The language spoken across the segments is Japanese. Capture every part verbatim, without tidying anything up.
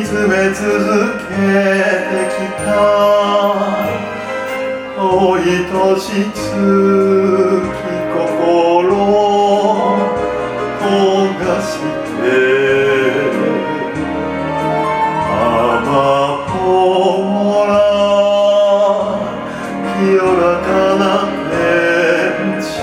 つめ続けてきた遠い年月心焦がして雨ぽら清らかな天地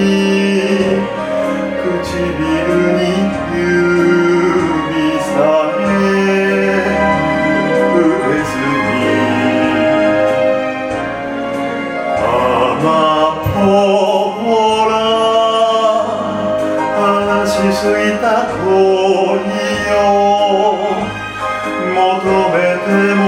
唇に指さえ触れずに雨ぽら話しすぎた恋を求めても